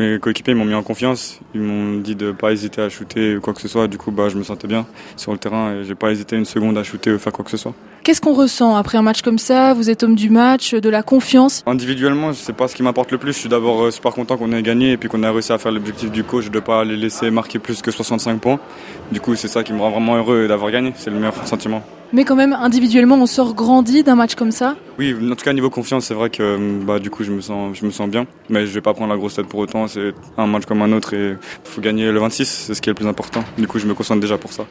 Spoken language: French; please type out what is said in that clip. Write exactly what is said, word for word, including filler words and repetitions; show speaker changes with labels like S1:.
S1: Mes coéquipiers m'ont mis en confiance, ils m'ont dit de ne pas hésiter à shooter ou quoi que ce soit. Du coup, bah, je me sentais bien sur le terrain et j'ai pas hésité une seconde à shooter ou faire quoi que ce soit.
S2: Qu'est-ce qu'on ressent après un match comme ça? Vous êtes homme du match, de la confiance.
S1: Individuellement, c'est pas ce qui m'apporte le plus. Je suis d'abord super content qu'on ait gagné et puis qu'on ait réussi à faire l'objectif du coach de ne pas les laisser marquer plus que soixante-cinq points. Du coup, c'est ça qui me rend vraiment heureux d'avoir gagné. C'est le meilleur sentiment.
S2: Mais quand même, individuellement, on sort grandi d'un match comme ça.
S1: Oui, en tout cas niveau confiance, c'est vrai que bah, du coup je me sens, je me sens bien. Mais je vais pas prendre la grosse tête pour autant. C'est un match comme un autre et il faut gagner le vingt-six, c'est ce qui est le plus important. Du coup, je me concentre déjà pour ça.